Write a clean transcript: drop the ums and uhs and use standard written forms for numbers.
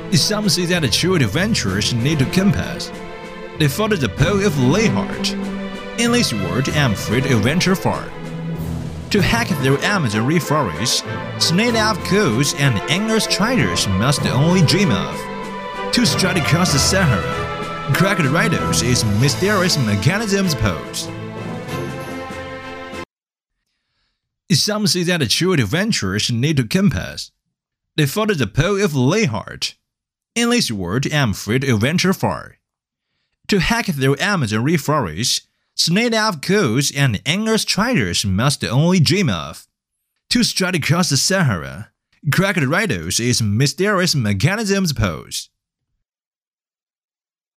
Some say that true adventurers need a compass. They follow the path of Leyheart. In this world, I'm afraid to venture far. To hack through Amazon rainforests, snake out coast and endless traders must only dream of. To stride across the Sahara, cracked riddles is mysterious mechanisms pose. Some say that true adventurers need a compass. They follow the path of Leyheart. In this world, I'm afraid to venture far. To hack through Amazon rainforests, snake out coast and endless traders must only dream of. To stride across the Sahara, cracked riddles is mysterious mechanisms pose.